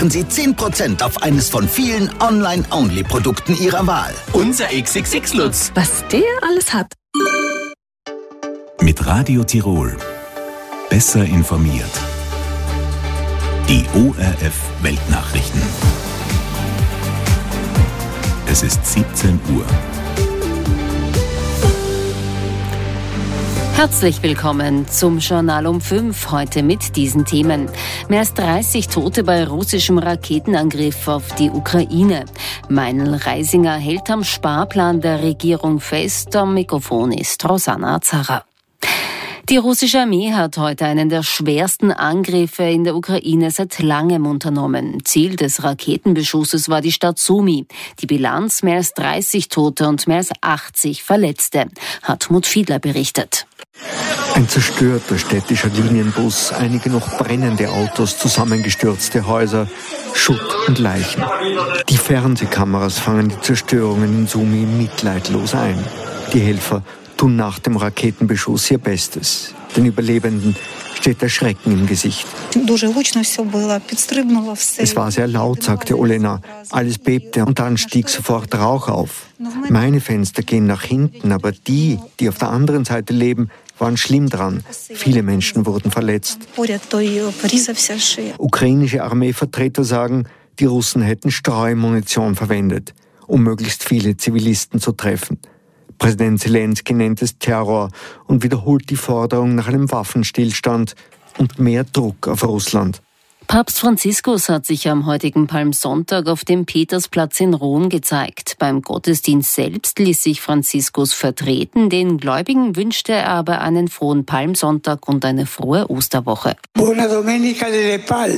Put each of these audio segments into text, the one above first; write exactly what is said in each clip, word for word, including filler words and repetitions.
erhalten Sie zehn Prozent auf eines von vielen Online-Only-Produkten Ihrer Wahl. Unser X X X-Lutz. Was der alles hat. Mit Radio Tirol. Besser informiert. Die O R F Weltnachrichten. Es ist siebzehn Uhr. Herzlich willkommen zum Journal um fünf, heute mit diesen Themen. Mehr als dreißig Tote bei russischem Raketenangriff auf die Ukraine. Meinl Reisinger hält am Sparplan der Regierung fest. Am Mikrofon ist Rosanna Zara. Die russische Armee hat heute einen der schwersten Angriffe in der Ukraine seit langem unternommen. Ziel des Raketenbeschusses war die Stadt Sumy. Die Bilanz: mehr als dreißig Tote und mehr als achtzig Verletzte. Hartmut Fiedler berichtet. Ein zerstörter städtischer Linienbus, einige noch brennende Autos, zusammengestürzte Häuser, Schutt und Leichen. Die Fernsehkameras fangen die Zerstörungen in Sumy mitleidlos ein. Die Helfer tun nach dem Raketenbeschuss ihr Bestes. Den Überlebenden steht der Schrecken im Gesicht. Es war sehr laut, sagte Olena. Alles bebte und dann stieg sofort Rauch auf. Meine Fenster gehen nach hinten, aber die, die auf der anderen Seite leben, waren schlimm dran. Viele Menschen wurden verletzt. Ukrainische Armeevertreter sagen, die Russen hätten Streumunition verwendet, um möglichst viele Zivilisten zu treffen. Präsident Zelensky nennt es Terror und wiederholt die Forderung nach einem Waffenstillstand und mehr Druck auf Russland. Papst Franziskus hat sich am heutigen Palmsonntag auf dem Petersplatz in Rom gezeigt. Beim Gottesdienst selbst ließ sich Franziskus vertreten. Den Gläubigen wünschte er aber einen frohen Palmsonntag und eine frohe Osterwoche. Buona Domenica delle Palme.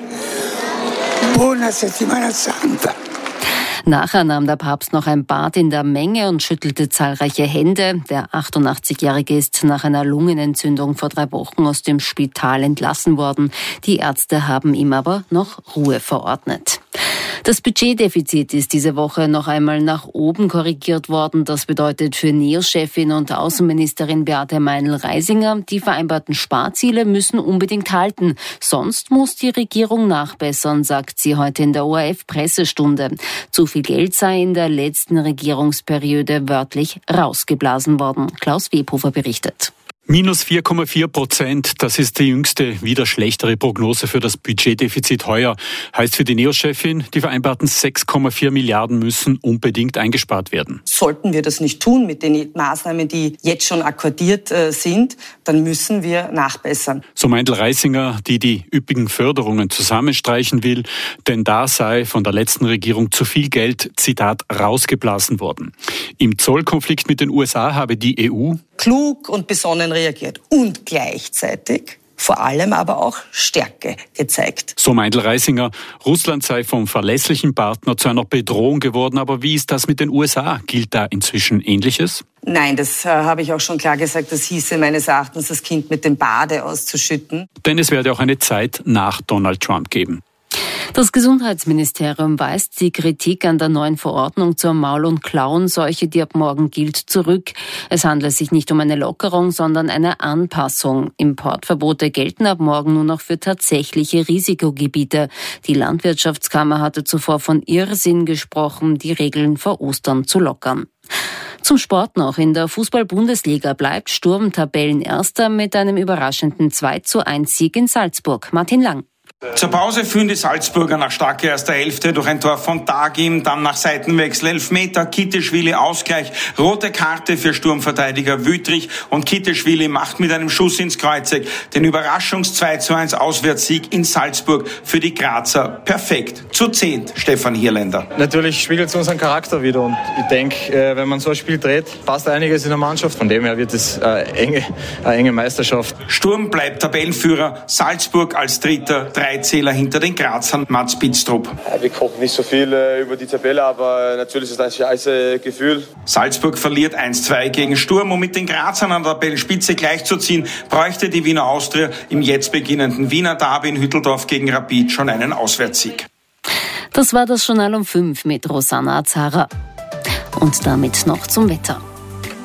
Buona Settimana Santa. Nachher nahm der Papst noch ein Bad in der Menge und schüttelte zahlreiche Hände. Der achtundachtzigjährige ist nach einer Lungenentzündung vor drei Wochen aus dem Spital entlassen worden. Die Ärzte haben ihm aber noch Ruhe verordnet. Das Budgetdefizit ist diese Woche noch einmal nach oben korrigiert worden. Das bedeutet für Neos-Chefin und Außenministerin Beate Meinl-Reisinger, die vereinbarten Sparziele müssen unbedingt halten. Sonst muss die Regierung nachbessern, sagt sie heute in der O R F-Pressestunde. Zu viel Geld sei in der letzten Regierungsperiode wörtlich rausgeblasen worden. Klaus Webhofer berichtet. Minus vier Komma vier Prozent, das ist die jüngste, wieder schlechtere Prognose für das Budgetdefizit heuer. Heißt für die Neos-Chefin, die vereinbarten sechs Komma vier Milliarden müssen unbedingt eingespart werden. Sollten wir das nicht tun mit den Maßnahmen, die jetzt schon akkordiert äh, sind, dann müssen wir nachbessern. So meint Reisinger, die die üppigen Förderungen zusammenstreichen will, denn da sei von der letzten Regierung zu viel Geld, Zitat, rausgeblasen worden. Im Zollkonflikt mit den U S A habe die E U klug und besonnen reagiert und gleichzeitig vor allem aber auch Stärke gezeigt. So meint Reisinger, Russland sei vom verlässlichen Partner zu einer Bedrohung geworden. Aber wie ist das mit den U S A? Gilt da inzwischen Ähnliches? Nein, das äh, habe ich auch schon klar gesagt. Das hieße meines Erachtens, das Kind mit dem Bade auszuschütten. Denn es werde auch eine Zeit nach Donald Trump geben. Das Gesundheitsministerium weist die Kritik an der neuen Verordnung zur Maul- und Klauenseuche, die ab morgen gilt, zurück. Es handelt sich nicht um eine Lockerung, sondern eine Anpassung. Importverbote gelten ab morgen nur noch für tatsächliche Risikogebiete. Die Landwirtschaftskammer hatte zuvor von Irrsinn gesprochen, die Regeln vor Ostern zu lockern. Zum Sport noch. In der Fußball-Bundesliga bleibt Sturm Tabellenerster mit einem überraschenden zwei zu eins Sieg in Salzburg. Martin Lang. Zur Pause führen die Salzburger nach starker erster Hälfte durch ein Tor von Dagim, dann nach Seitenwechsel Elfmeter, Kitteschwili Ausgleich, rote Karte für Sturmverteidiger Wüttrich und Kitteschwili macht mit einem Schuss ins Kreuzeck den Überraschungs zwei zu eins Auswärtssieg in Salzburg für die Grazer. Perfekt. Zu zehnt, Stefan Hierländer. Natürlich spiegelt es unseren Charakter wieder und ich denke, wenn man so ein Spiel dreht, passt einiges in der Mannschaft. Von dem her wird es eine enge, eine enge Meisterschaft. Sturm bleibt Tabellenführer, Salzburg als Dritter, drei Zähler hinter den Grazern, Mats Bitztrup. Ja, wir kochen nicht so viel äh, über die Tabelle, aber natürlich ist das ein scheiße Gefühl. Salzburg verliert eins zwei gegen Sturm. Um mit den Grazern an der Tabellenspitze gleichzuziehen, bräuchte die Wiener Austria im jetzt beginnenden Wiener Derby in Hütteldorf gegen Rapid schon einen Auswärtssieg. Das war das Journal um fünf mit Rosanna Zara. Und damit noch zum Wetter.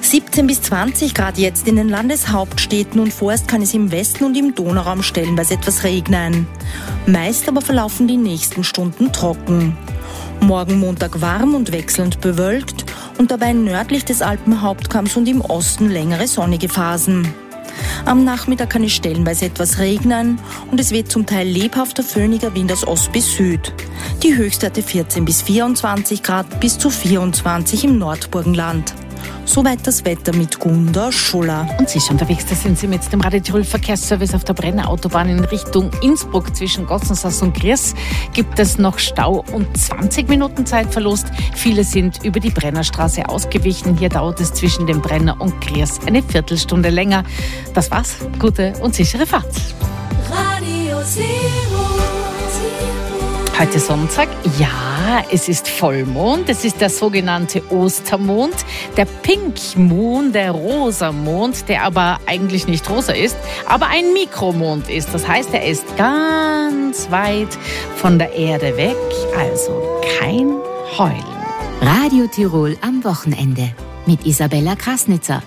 siebzehn bis zwanzig Grad jetzt in den Landeshauptstädten und vorerst kann es im Westen und im Donauraum stellenweise etwas regnen. Meist aber verlaufen die nächsten Stunden trocken. Morgen Montag warm und wechselnd bewölkt und dabei nördlich des Alpenhauptkamms und im Osten längere sonnige Phasen. Am Nachmittag kann es stellenweise etwas regnen und es weht zum Teil lebhafter föhniger Wind aus Ost bis Süd. Die Höchstwerte vierzehn bis vierundzwanzig Grad bis zu vierundzwanzig im Nordburgenland. Soweit das Wetter mit Gunda Schuller. Und Sie sind unterwegs, da sind Sie mit dem Radio Tirol Verkehrsservice auf der Brenner Autobahn in Richtung Innsbruck. Zwischen Gossensass und Gries gibt es noch Stau und zwanzig Minuten Zeitverlust. Viele sind über die Brennerstraße ausgewichen. Hier dauert es zwischen dem Brenner und Gries eine Viertelstunde länger. Das war's. Gute und sichere Fahrt. Radio Tirol. Heute Sonntag, ja, es ist Vollmond, es ist der sogenannte Ostermond, der Pink Moon, der Rosamond, der aber eigentlich nicht rosa ist, aber ein Mikromond ist. Das heißt, er ist ganz weit von der Erde weg, also kein Heulen. Radio Tirol am Wochenende mit Isabella Krasnitzer.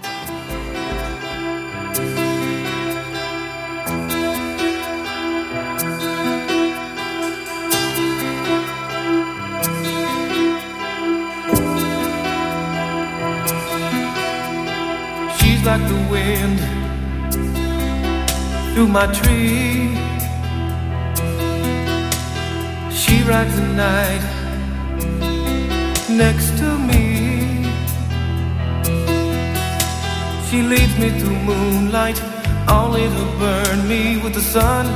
Like the wind through my tree, she rides the night next to me. She leads me through moonlight, only to burn me with the sun.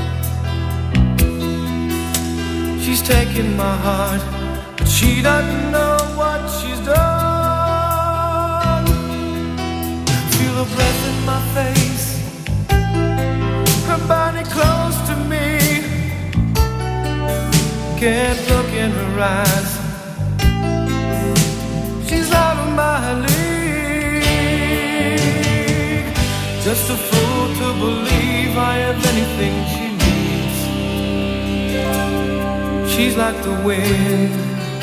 She's taken my heart, but she doesn't know what she's done. Her breath in my face, her body close to me. Can't look in her eyes, she's out of my league. Just a fool to believe I have anything she needs. She's like the wind.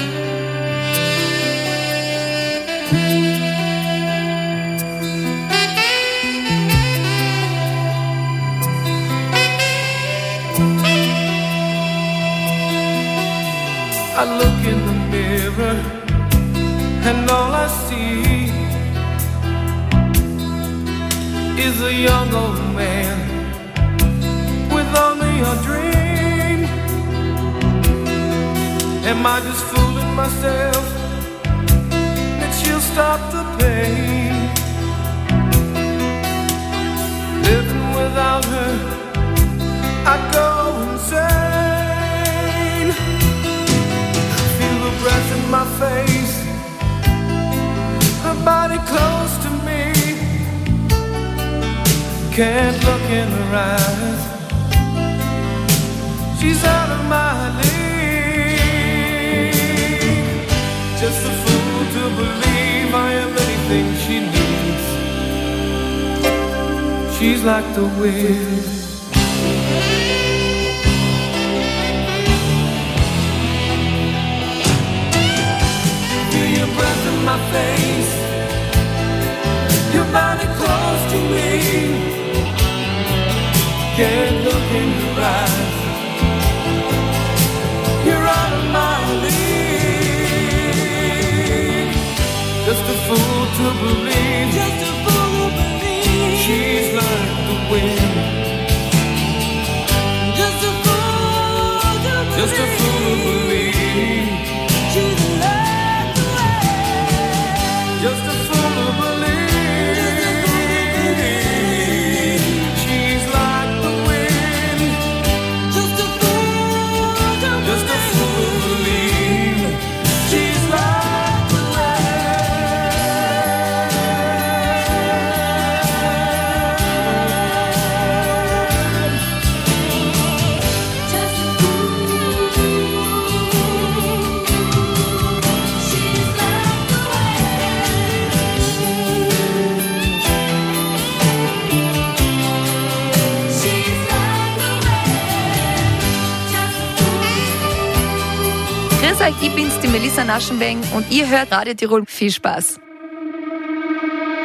I look in the mirror and all I see is a young old man with only a dream. Am I just fooling myself that she'll stop the pain? Living without her, I go insane. Breath in my face, her body close to me. Can't look in her eyes, she's out of my league. Just a fool to believe I am anything she needs. She's like the wind. Breath in my face, your body close to me. Can't look in your eyes, you're out of my league. Just a fool to believe, just a fool to believe. She's like the wind. Just a fool to believe, just a fool to believe. She's like just a fool to believe. She's like the wind. Just a fool to believe. Just a fool to believe. She's like the Ich bin's, die Melissa Naschenweng und ihr hört Radio Tirol. Viel Spaß.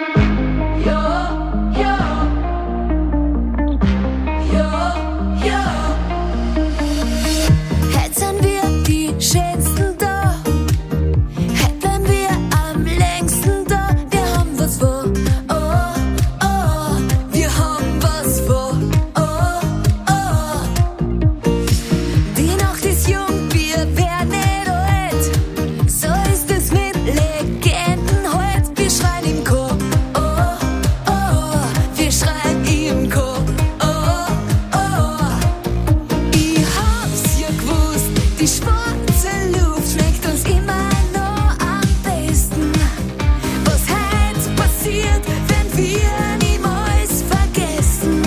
Die schwarze Luft schmeckt uns immer noch am besten. Was heute passiert, wenn wir niemals vergessen.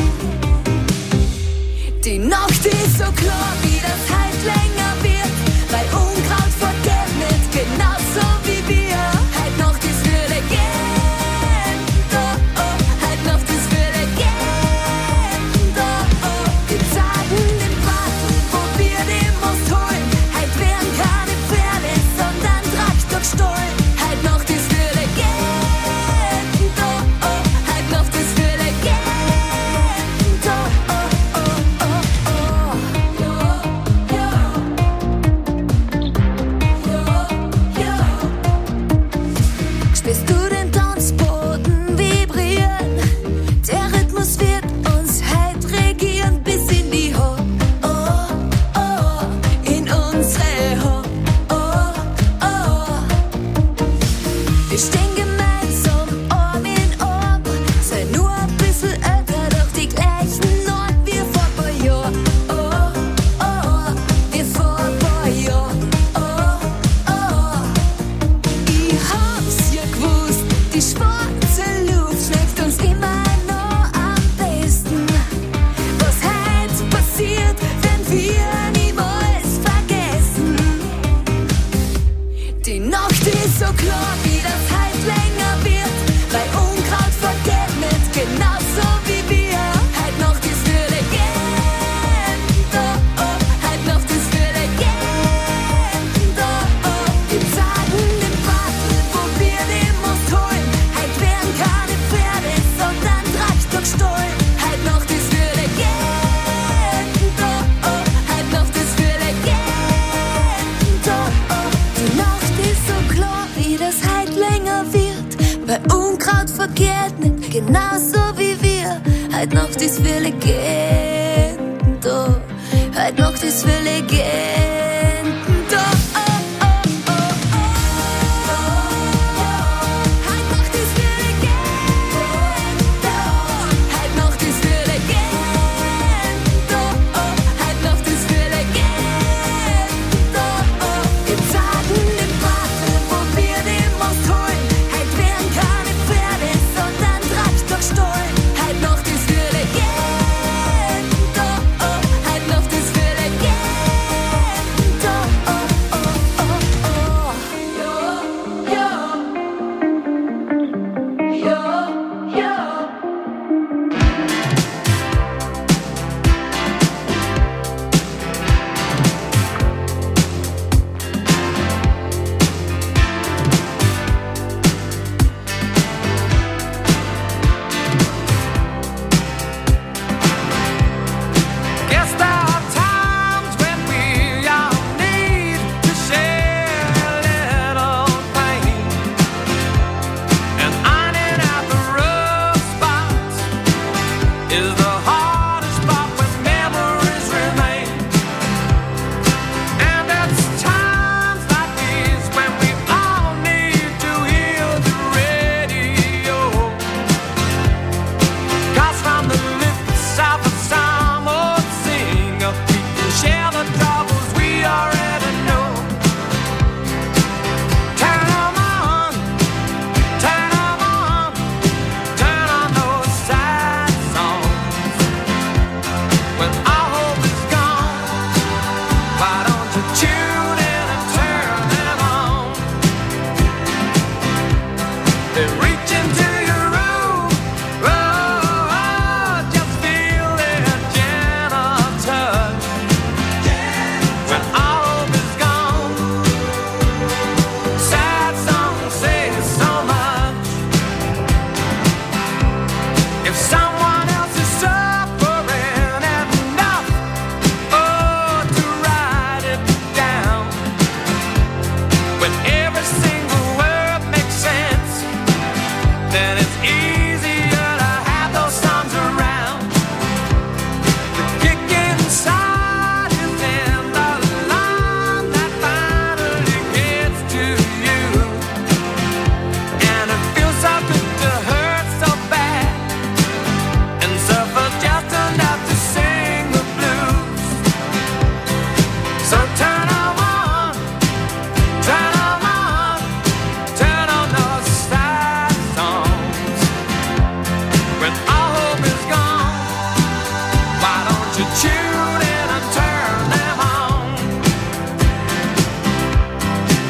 Die Nacht ist so klar, wie das heute länger wird, weil Unkraut vergeht nicht, genauso wie wir. Heute Nacht ist für Legende, oh, oh. Heute Nacht ist für Legende, oh, oh. Die Zeiten im Warten, wo wir den Most holen. Heute werden keine Pferde, sondern Traktorstollen. Heute Nacht ist für Legende, oh, oh. Heute Nacht ist für Legende, oh, oh, oh, oh. Spürst du den Tanzboden vibrieren? Der Rhythmus wird uns heut regieren bis in die Ho, oh, oh, in unsere Ho, oh, oh. Wir stehen gemeinsam Arm in Arm, sei nur ein bisschen älter, doch die gleichen Normen wie vor ein paar Jahren, oh, oh, wie vor ein paar Jahren, oh, oh. Ich hab's ja gewusst, die schwarze Luft schmeckt uns immer noch am besten. Was heute passiert, wenn wir niemals vergessen. Die Nacht ist so klar, wie das heute länger wird, weil Unkraut vergeht nicht, genauso wie wir. Heute Nacht ist für Legende, oh, heute Nacht ist für Legende, oh. Die Zeiten im Warten, wo wir den Most holen. Heute werden keine Pferde, sondern Traktorstollen. Heute Nacht ist für Legende, oh, heute Nacht ist für Legende, oh. Die Nacht ist so klar, wie das heute länger wird, weil Unkraut verkehrt nicht, genauso wie wir. Heute Nacht ist für Legende, heute Nacht ist für Legende, oh, oh, oh, oh. Heute Nacht ist für Legende, heute Nacht ist für Legende, oh, heute Nacht ist für Legende, oh. Die Zeiten im Warten, wo wir den Most holen. Heute werden keine Pferde, sondern Traktorstollen. Heute Nacht ist für Legende, oh, heute Nacht ist für Legende,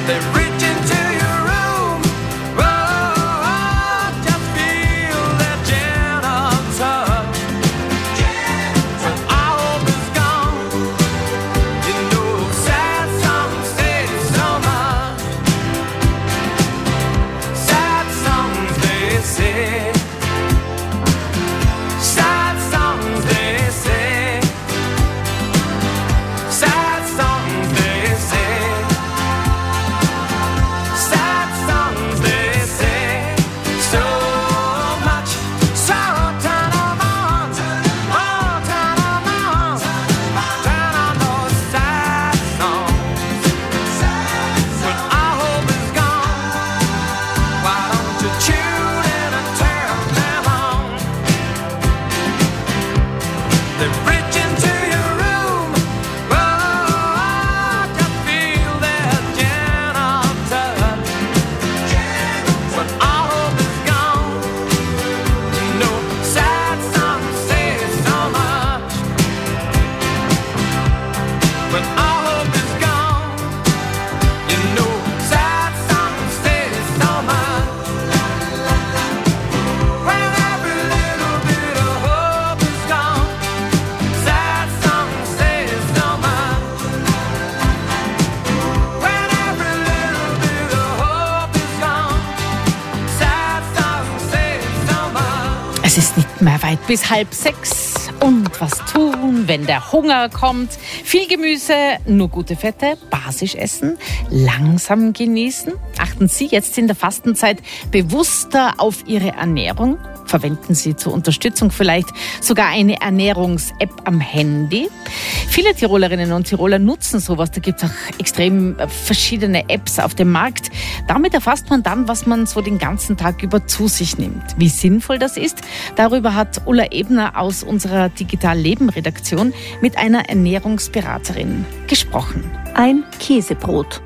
Es ist nicht mehr weit bis halb sechs. Und was tun, wenn der Hunger kommt? Viel Gemüse, nur gute Fette, basisch essen, langsam genießen. Achten Sie jetzt in der Fastenzeit bewusster auf Ihre Ernährung. Verwenden Sie zur Unterstützung vielleicht sogar eine Ernährungs-App am Handy. Viele Tirolerinnen und Tiroler nutzen sowas. Da gibt es auch extrem verschiedene Apps auf dem Markt. Damit erfasst man dann, was man so den ganzen Tag über zu sich nimmt. Wie sinnvoll das ist, darüber hat Ulla Ebner aus unserer Digital-Leben-Redaktion mit einer Ernährungsberaterin gesprochen. Ein Käsebrot.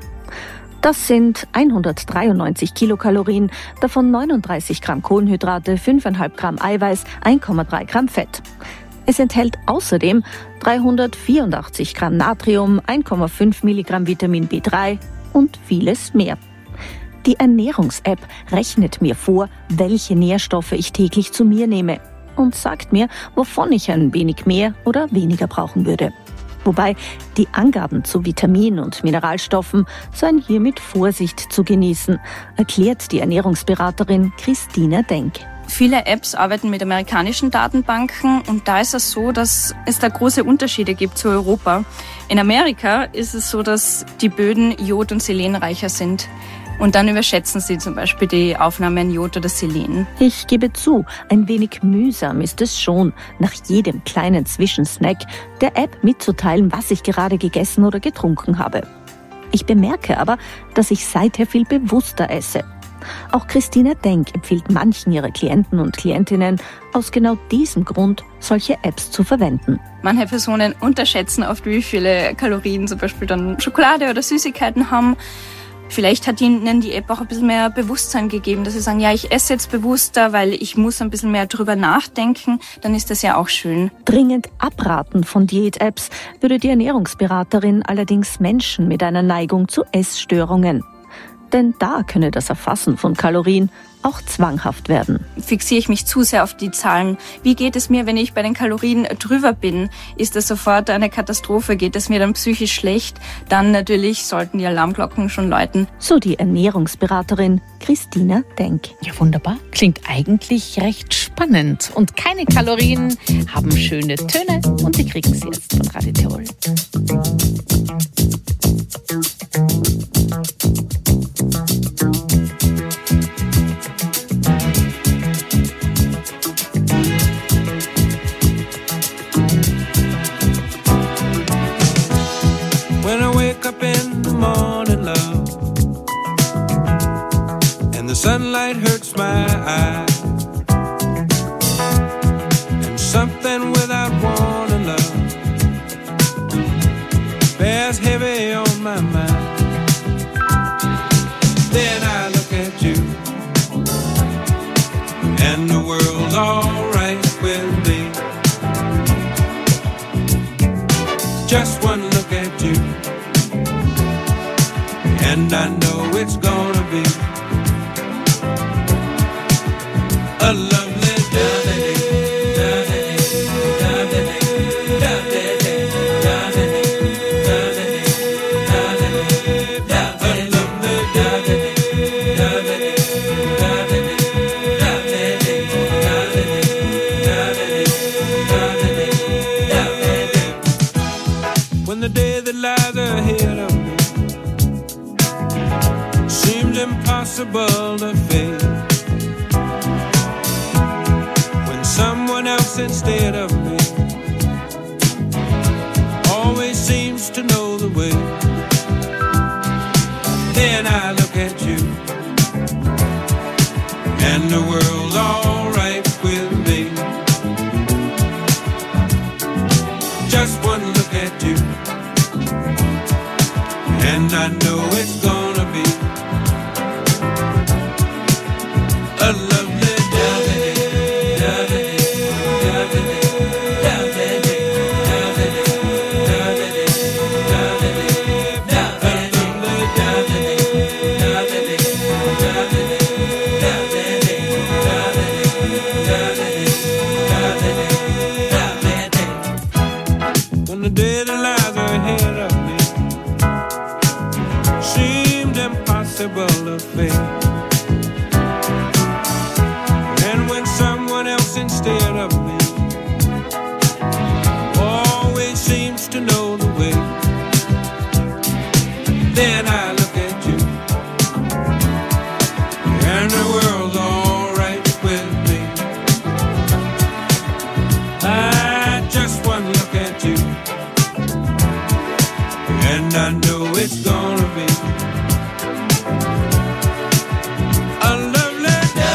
Das sind hundertdreiundneunzig Kilokalorien, davon neununddreißig Gramm Kohlenhydrate, fünf Komma fünf Gramm Eiweiß, eins Komma drei Gramm Fett. Es enthält außerdem dreihundertvierundachtzig Gramm Natrium, eins Komma fünf Milligramm Vitamin B drei und vieles mehr. Die Ernährungs-App rechnet mir vor, welche Nährstoffe ich täglich zu mir nehme und sagt mir, wovon ich ein wenig mehr oder weniger brauchen würde. Wobei die Angaben zu Vitaminen und Mineralstoffen seien hier mit Vorsicht zu genießen, erklärt die Ernährungsberaterin Christina Denk. Viele Apps arbeiten mit amerikanischen Datenbanken und da ist es so, dass es da große Unterschiede gibt zu Europa. In Amerika ist es so, dass die Böden jod- und selenreicher sind. Und dann überschätzen sie zum Beispiel die Aufnahme an Jod oder Selen. Ich gebe zu, ein wenig mühsam ist es schon, nach jedem kleinen Zwischensnack der App mitzuteilen, was ich gerade gegessen oder getrunken habe. Ich bemerke aber, dass ich seither viel bewusster esse. Auch Christina Denk empfiehlt manchen ihrer Klienten und Klientinnen, aus genau diesem Grund solche Apps zu verwenden. Manche Personen unterschätzen oft, wie viele Kalorien zum Beispiel dann Schokolade oder Süßigkeiten haben. Vielleicht hat ihnen die App auch ein bisschen mehr Bewusstsein gegeben, dass sie sagen, ja, ich esse jetzt bewusster, weil ich muss ein bisschen mehr drüber nachdenken. Dann ist das ja auch schön. Dringend abraten von Diät-Apps würde die Ernährungsberaterin allerdings Menschen mit einer Neigung zu Essstörungen. Denn da könne das Erfassen von Kalorien auch zwanghaft werden. Fixiere ich mich zu sehr auf die Zahlen? Wie geht es mir, wenn ich bei den Kalorien drüber bin? Ist das sofort eine Katastrophe? Geht es mir dann psychisch schlecht? Dann natürlich sollten die Alarmglocken schon läuten. So die Ernährungsberaterin Christina Denk. Ja, wunderbar. Klingt eigentlich recht spannend. Und keine Kalorien haben schöne Töne und die kriegen Sie jetzt von Radio Tirol. When I wake up in the morning, love, and the sunlight hurts my eyes, and something without warning, love, bears heavy on my mind. Then I look at you, and the world's alright with me. Just one look at you, and I know it's gonna be a lovely day. When the day that lies ahead of me seems impossible to face, when someone else instead of me always seems to know the way, then I look at you and the world's alright with me. Just one look at you and I know it's gonna be a lovely day. When the day that lies ahead of me seemed impossible to face, and when someone else instead of me always seems to know the way, then I look at you and the world's alright with me. I just one look at you and I know it's gonna be a lovely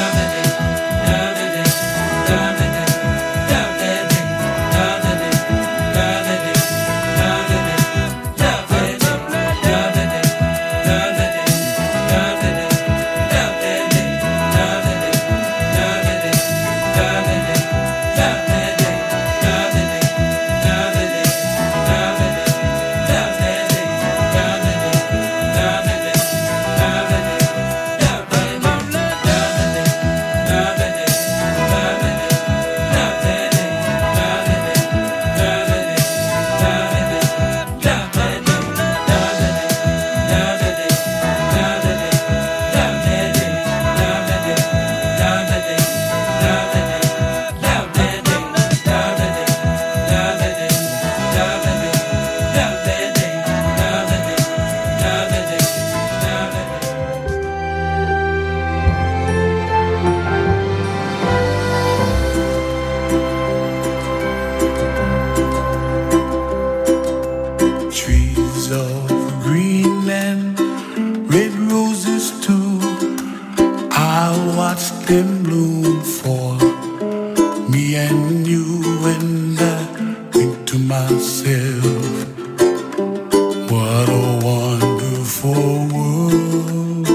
trees of Greenland, red roses too. I watched them bloom for me and you, and I think to myself, what a wonderful world.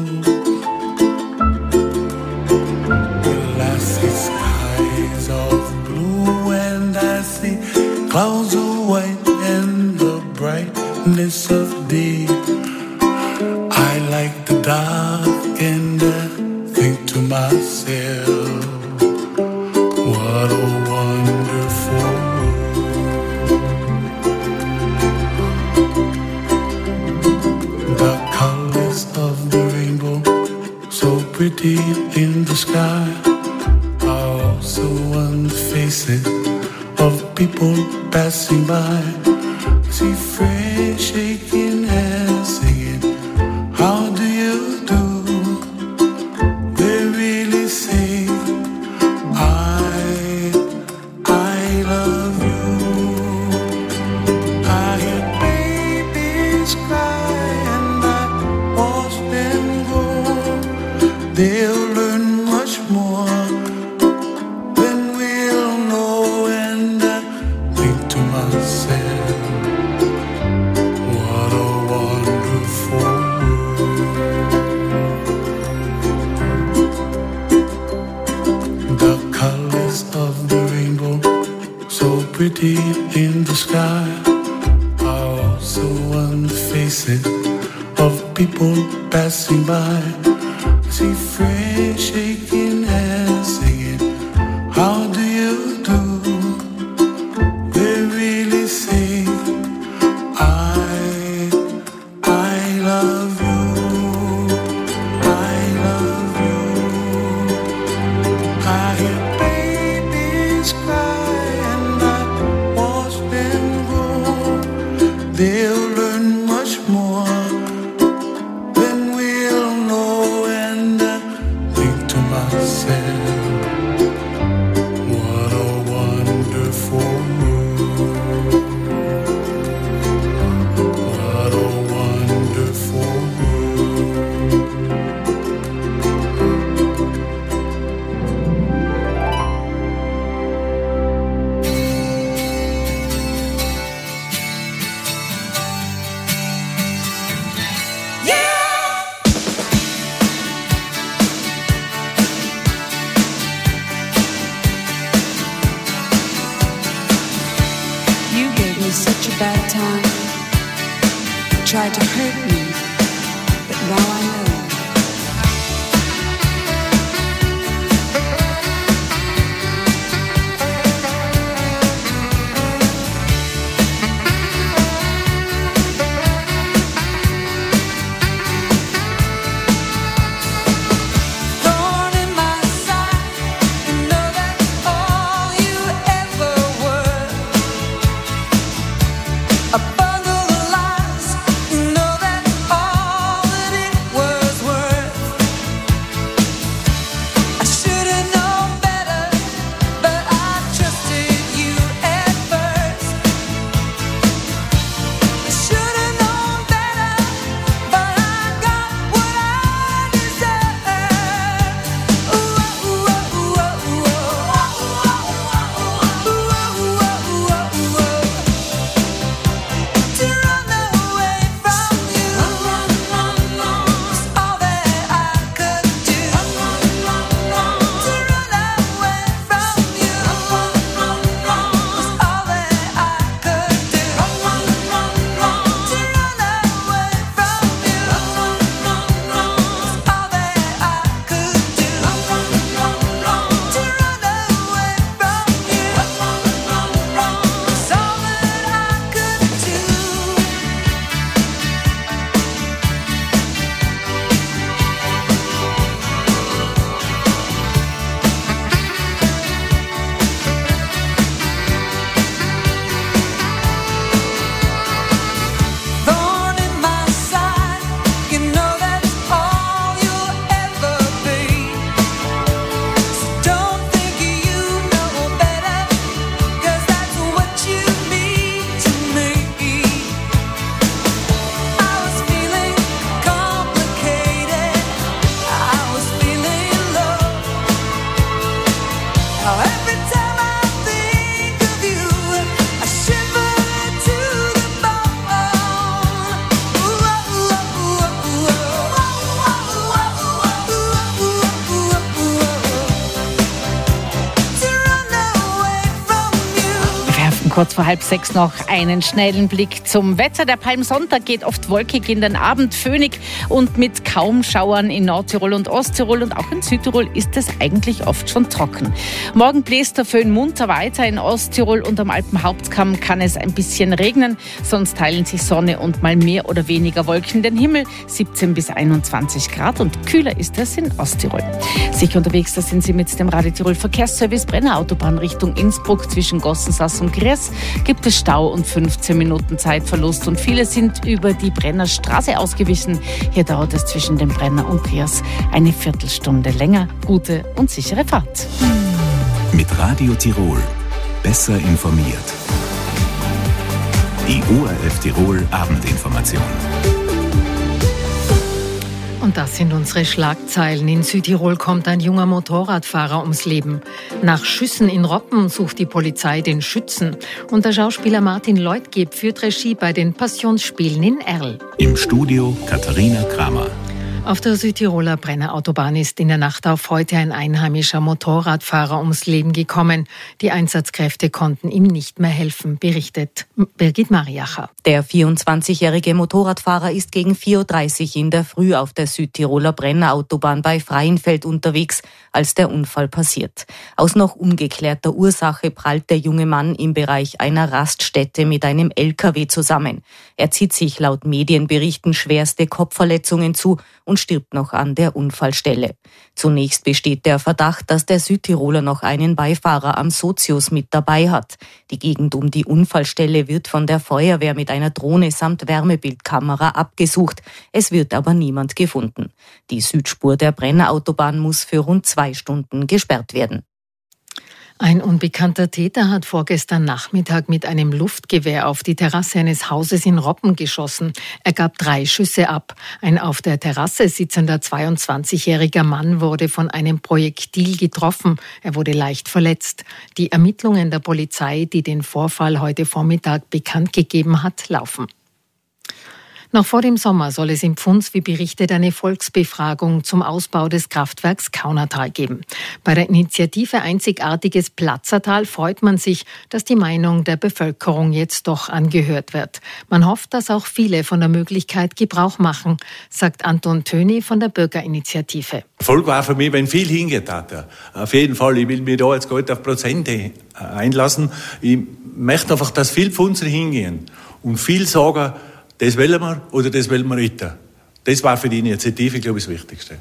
Well, I see skies of blue and I see clouds of white and the brightness of day. I like the dark and I think to myself, what a wonderful world. The colors of the rainbow, so pretty in the sky, are also on the faces of people passing by. See friends shaking hands, singing, how do you do? They really say, I, I love you. I hear babies cry and I watch them grow. They'll learn much more than we'll know, and I think to myself, what a wonderful world. The colors of the rainbow, so pretty in the sky, are also on the faces of people passing by. See friends shaking hands, singing, how do you do? They really sing, I, I love you, I love you. I hear babies cry and I watch them grow. They'll learn much more than we'll know, and I think to myself, what a wonderful world. What a wonderful world. You gave me such a bad time. Tried to hurt me, but now I know. Thorn in my side, you know that's all you ever were. A bundle of lies, you know that's all that it was worth. I should have known better, but I trusted you at first. I should have known better, but I got what I deserve. Ooh, ooh, ooh, ooh, to run away from you was all that I could do. To run away from you was all that I could do. To run away from you was all that I could do. To run away Thorn in my side, you know that's all you'll ever be. So don't think you know better, 'cause that's what you mean to me. I was feeling complicated, I was feeling low. Now every time I think of you, I shiver to the bone. Ooh, ooh, ooh, ooh, to run away from you. Wir werfen kurz vor halb sechs noch einen schnellen Blick zum Wetter. Der Palmsonntag geht oft wolkig in den Abend, föhnig und mit kaum Schauern in Nordtirol und Osttirol, und auch in Südtirol ist es eigentlich oft schon trocken. Morgen bläst der Föhn munter weiter. In Osttirol und am Alpenhauptkamm kann es ein bisschen regnen, sonst teilen sich Sonne und mal mehr oder weniger Wolken den Himmel. siebzehn bis einundzwanzig Grad und kühler ist es in Osttirol. Sicher unterwegs, da sind Sie mit dem Radio Tirol Verkehrsservice. Brenner Autobahn Richtung Innsbruck zwischen Gossensass und Gries gibt es Stau und fünfzehn Minuten Zeitverlust, und viele sind über die Brenner Straße ausgewichen. Hier dauert es zwischen dem Brenner und Gries eine Viertelstunde länger. Gute und sichere Fahrt. Mit Radio Tirol. Besser informiert. Die O R F Tirol Abendinformation. Und das sind unsere Schlagzeilen. In Südtirol kommt ein junger Motorradfahrer ums Leben. Nach Schüssen in Roppen sucht die Polizei den Schützen. Und der Schauspieler Martin Leutgeb führt Regie bei den Passionsspielen in Erl. Im Studio Katharina Kramer. Auf der Südtiroler Brennerautobahn ist in der Nacht auf heute ein einheimischer Motorradfahrer ums Leben gekommen. Die Einsatzkräfte konnten ihm nicht mehr helfen, berichtet Birgit Mariacher. Der vierundzwanzigjährige Motorradfahrer ist gegen vier Uhr dreißig in der Früh auf der Südtiroler Brennerautobahn bei Freienfeld unterwegs, als der Unfall passiert. Aus noch ungeklärter Ursache prallt der junge Mann im Bereich einer Raststätte mit einem L K W zusammen. Er zieht sich laut Medienberichten schwerste Kopfverletzungen zu und stirbt noch an der Unfallstelle. Zunächst besteht der Verdacht, dass der Südtiroler noch einen Beifahrer am Sozius mit dabei hat. Die Gegend um die Unfallstelle wird von der Feuerwehr mit einer Drohne samt Wärmebildkamera abgesucht. Es wird aber niemand gefunden. Die Südspur der Brennerautobahn muss für rund zwei Stunden gesperrt werden. Ein unbekannter Täter hat vorgestern Nachmittag mit einem Luftgewehr auf die Terrasse eines Hauses in Roppen geschossen. Er gab drei Schüsse ab. Ein auf der Terrasse sitzender zweiundzwanzigjähriger Mann wurde von einem Projektil getroffen. Er wurde leicht verletzt. Die Ermittlungen der Polizei, die den Vorfall heute Vormittag bekannt gegeben hat, laufen. Noch vor dem Sommer soll es in Pfunds, wie berichtet, eine Volksbefragung zum Ausbau des Kraftwerks Kaunertal geben. Bei der Initiative Einzigartiges Platzertal freut man sich, dass die Meinung der Bevölkerung jetzt doch angehört wird. Man hofft, dass auch viele von der Möglichkeit Gebrauch machen, sagt Anton Töni von der Bürgerinitiative. Erfolg war für mich, wenn viel hingeht hat. Ja. Auf jeden Fall, ich will mich da jetzt gar nicht auf Prozente einlassen. Ich möchte einfach, dass viel Pfunds hingehen und viel sagen, das wollen wir oder das wollen wir nicht. Das war für die Initiative, glaube ich, das Wichtigste.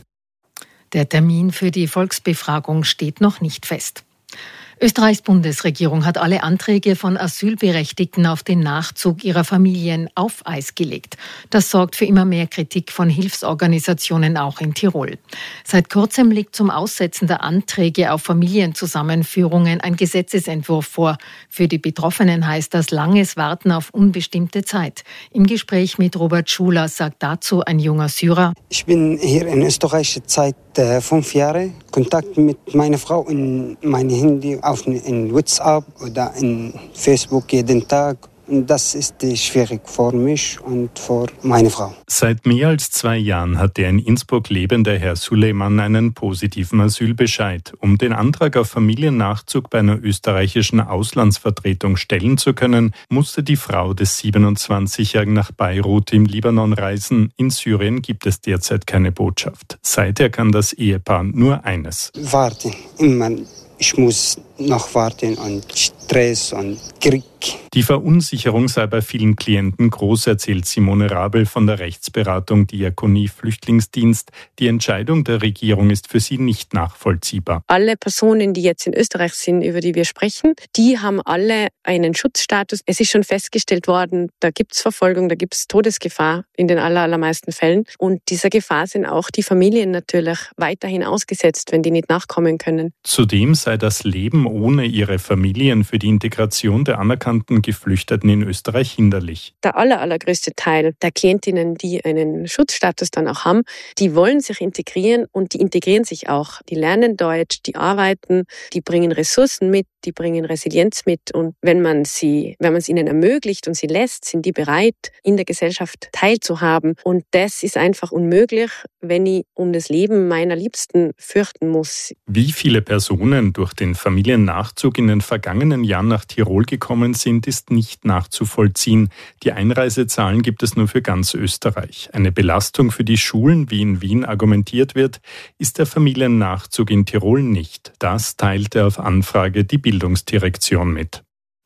Der Termin für die Volksbefragung steht noch nicht fest. Österreichs Bundesregierung hat alle Anträge von Asylberechtigten auf den Nachzug ihrer Familien auf Eis gelegt. Das sorgt für immer mehr Kritik von Hilfsorganisationen auch in Tirol. Seit kurzem liegt zum Aussetzen der Anträge auf Familienzusammenführungen ein Gesetzesentwurf vor. Für die Betroffenen heißt das langes Warten auf unbestimmte Zeit. Im Gespräch mit Robert Schuler sagt dazu ein junger Syrer: Ich bin hier in Österreich seit äh, fünf Jahren. Kontakt mit meiner Frau in mein Handy auf in WhatsApp oder in Facebook jeden Tag. Und das ist schwierig für mich und für meine Frau. Seit mehr als zwei Jahren hat der in Innsbruck lebende Herr Suleiman einen positiven Asylbescheid. Um den Antrag auf Familiennachzug bei einer österreichischen Auslandsvertretung stellen zu können, musste die Frau des siebenundzwanzigjährigen nach Beirut im Libanon reisen. In Syrien gibt es derzeit keine Botschaft. Seither kann das Ehepaar nur eines: warten. Immer. Ich muss noch warten und Stress und Krieg. Die Verunsicherung sei bei vielen Klienten groß, erzählt Simone Rabel von der Rechtsberatung Diakonie Flüchtlingsdienst. Die Entscheidung der Regierung ist für sie nicht nachvollziehbar. Alle Personen, die jetzt in Österreich sind, über die wir sprechen, die haben alle einen Schutzstatus. Es ist schon festgestellt worden, da gibt es Verfolgung, da gibt es Todesgefahr in den aller, allermeisten Fällen. Und dieser Gefahr sind auch die Familien natürlich weiterhin ausgesetzt, wenn die nicht nachkommen können. Zudem sei das Leben ohne ihre Familien für die Integration der anerkannten Geflüchteten in Österreich hinderlich. Der aller, allergrößte Teil der Klientinnen, die einen Schutzstatus dann auch haben, die wollen sich integrieren und die integrieren sich auch. Die lernen Deutsch, die arbeiten, die bringen Ressourcen mit, die bringen Resilienz mit. Und wenn man sie, wenn man es ihnen ermöglicht und sie lässt, sind die bereit, in der Gesellschaft teilzuhaben. Und das ist einfach unmöglich, wenn ich um das Leben meiner Liebsten fürchten muss. Wie viele Personen durch den Familiennachzug in den vergangenen Jahren nach Tirol gekommen sind, ist nicht nachzuvollziehen. Die Einreisezahlen gibt es nur für ganz Österreich. Eine Belastung für die Schulen, wie in Wien argumentiert wird, ist der Familiennachzug in Tirol nicht. Das teilte auf Anfrage die Bildungsdirektion mit.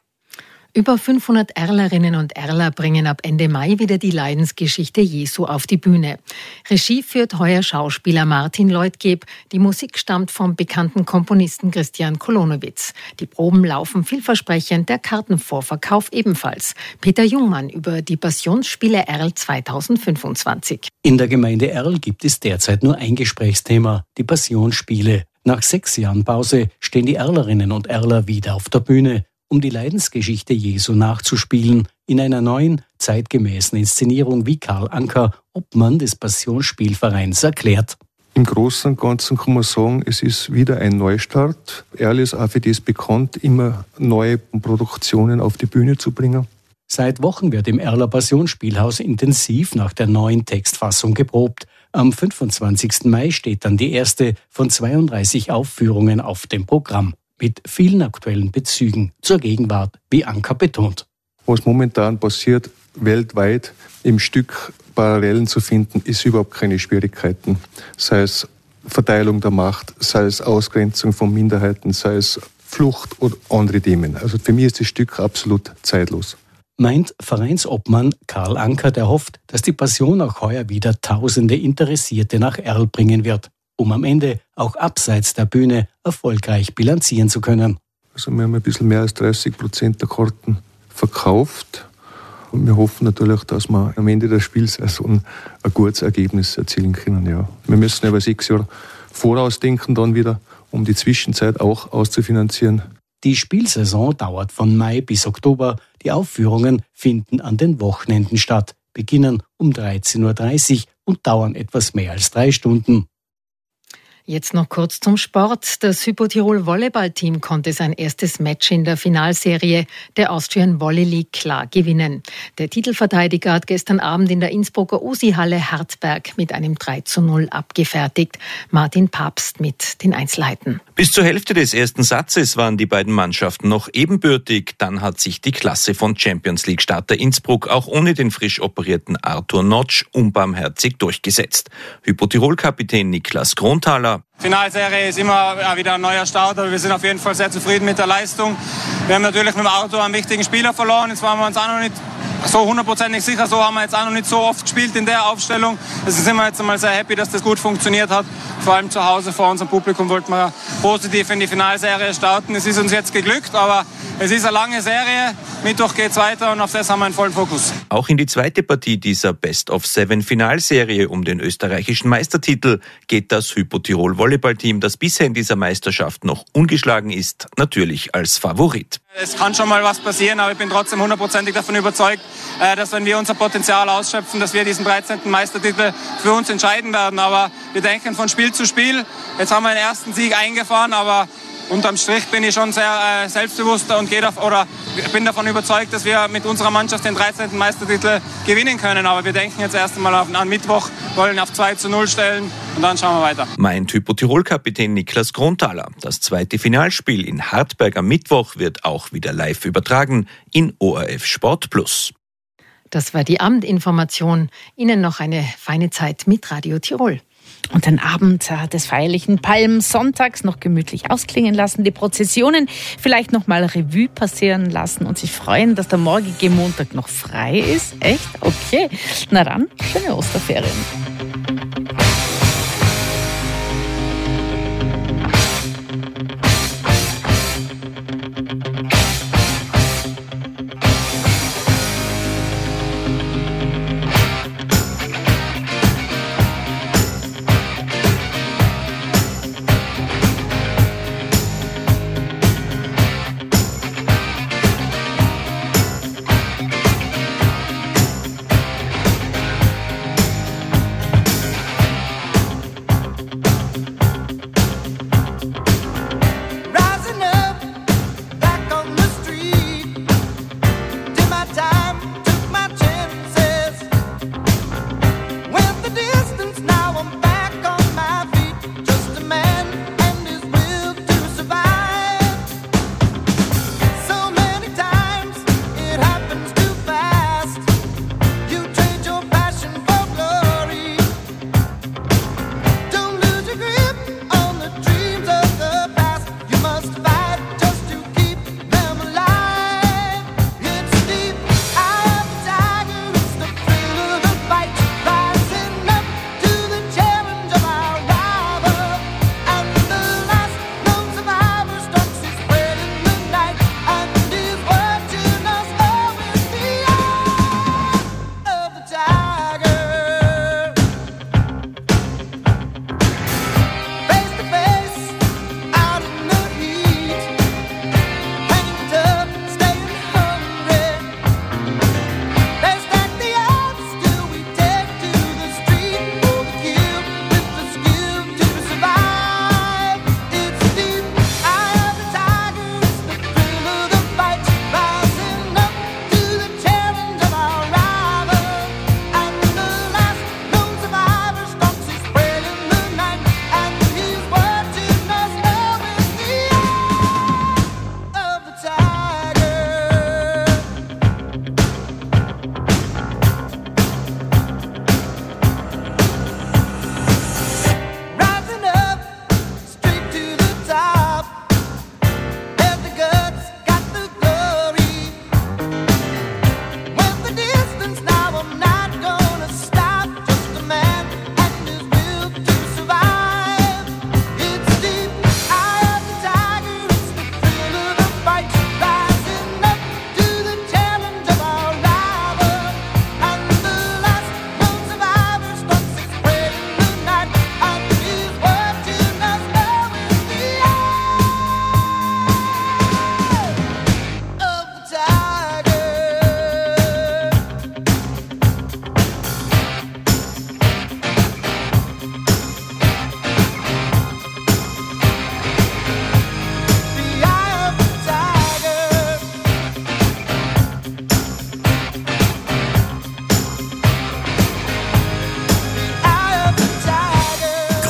Über fünfhundert Erlerinnen und Erler bringen ab Ende Mai wieder die Leidensgeschichte Jesu auf die Bühne. Regie führt heuer Schauspieler Martin Leutgeb. Die Musik stammt vom bekannten Komponisten Christian Kolonowitz. Die Proben laufen vielversprechend, der Kartenvorverkauf ebenfalls. Peter Jungmann über die Passionsspiele Erl zweitausendfünfundzwanzig. In der Gemeinde Erl gibt es derzeit nur ein Gesprächsthema, die Passionsspiele. Nach sechs Jahren Pause stehen die Erlerinnen und Erler wieder auf der Bühne, um die Leidensgeschichte Jesu nachzuspielen, in einer neuen, zeitgemäßen Inszenierung, wie Karl Anker, Obmann des Passionsspielvereins, erklärt. Im Großen und Ganzen kann man sagen, es ist wieder ein Neustart. Erl ist auch für das bekannt, immer neue Produktionen auf die Bühne zu bringen. Seit Wochen wird im Erler Passionsspielhaus intensiv nach der neuen Textfassung geprobt. Am fünfundzwanzigsten Mai steht dann die erste von zweiunddreißig Aufführungen auf dem Programm, mit vielen aktuellen Bezügen zur Gegenwart, wie Anker betont. Was momentan passiert, weltweit im Stück Parallelen zu finden, ist überhaupt keine Schwierigkeiten. Sei es Verteilung der Macht, sei es Ausgrenzung von Minderheiten, sei es Flucht oder andere Themen. Also für mich ist das Stück absolut zeitlos. Meint Vereinsobmann Karl Anker, der hofft, dass die Passion auch heuer wieder tausende Interessierte nach Erl bringen wird, um am Ende auch abseits der Bühne erfolgreich bilanzieren zu können. Also wir haben ein bisschen mehr als dreißig Prozent der Karten verkauft. Und wir hoffen natürlich, dass wir am Ende der Spielsaison ein gutes Ergebnis erzielen können. Ja. Wir müssen aber sechs Jahre vorausdenken dann wieder, um die Zwischenzeit auch auszufinanzieren. Die Spielsaison dauert von Mai bis Oktober. Die Aufführungen finden an den Wochenenden statt, beginnen um dreizehn Uhr dreißig und dauern etwas mehr als drei Stunden. Jetzt noch kurz zum Sport. Das Hypo-Tirol Volleyballteam konnte sein erstes Match in der Finalserie der Austrian Volley League klar gewinnen. Der Titelverteidiger hat gestern Abend in der Innsbrucker Usi-Halle Hartberg mit einem drei zu null abgefertigt. Martin Papst mit den Einzelheiten. Bis zur Hälfte des ersten Satzes waren die beiden Mannschaften noch ebenbürtig. Dann hat sich die Klasse von Champions League-Starter Innsbruck auch ohne den frisch operierten Arthur Notch unbarmherzig durchgesetzt. Hypo-Tirol-Kapitän Niklas Kronthaler: Finalserie ist immer wieder ein neuer Start, aber wir sind auf jeden Fall sehr zufrieden mit der Leistung. Wir haben natürlich mit dem Arthur einen wichtigen Spieler verloren. Jetzt waren wir uns auch noch nicht so hundertprozentig sicher. So haben wir jetzt auch noch nicht so oft gespielt in der Aufstellung. Deswegen sind wir jetzt einmal sehr happy, dass das gut funktioniert hat. Vor allem zu Hause vor unserem Publikum wollten wir positiv in die Finalserie starten. Es ist uns jetzt geglückt, aber es ist eine lange Serie. Mittwoch geht's weiter und auf das haben wir einen vollen Fokus. Auch in die zweite Partie dieser Best-of-Seven-Finalserie um den österreichischen Meistertitel geht das Hypo-Tirol Volleyballteam, das bisher in dieser Meisterschaft noch ungeschlagen ist, natürlich als Favorit. Es kann schon mal was passieren, aber ich bin trotzdem hundertprozentig davon überzeugt, dass wenn wir unser Potenzial ausschöpfen, dass wir diesen dreizehnten Meistertitel für uns entscheiden werden. Aber wir denken von Spiel zu Spiel. Jetzt haben wir den ersten Sieg eingefahren, aber unterm Strich bin ich schon sehr äh, selbstbewusster und geht auf, oder bin davon überzeugt, dass wir mit unserer Mannschaft den dreizehnten Meistertitel gewinnen können. Aber wir denken jetzt erst einmal auf, an Mittwoch, wollen auf zwei zu null stellen und dann schauen wir weiter. Meint Hypo-Tirol-Kapitän Niklas Kronthaler. Das zweite Finalspiel in Hartberg am Mittwoch wird auch wieder live übertragen in O R F Sport Plus. Das war die Abendinformation. Ihnen noch eine feine Zeit mit Radio Tirol. Und den Abend des feierlichen Palmsonntags noch gemütlich ausklingen lassen, die Prozessionen vielleicht noch mal Revue passieren lassen und sich freuen, dass der morgige Montag noch frei ist. Echt? Okay. Na dann, schöne Osterferien.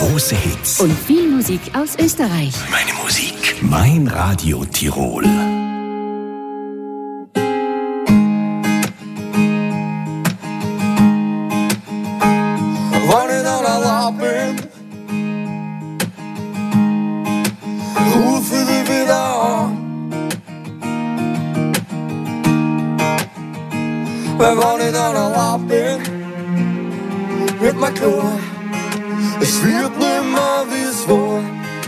Große Hits. Und viel Musik aus Österreich. Meine Musik. Mein Radio Tirol. Wenn ich dann allein bin, rufe ich dich wieder an. Weil wenn ich dann allein bin, wird mir klar, es wird nimmer wie es war.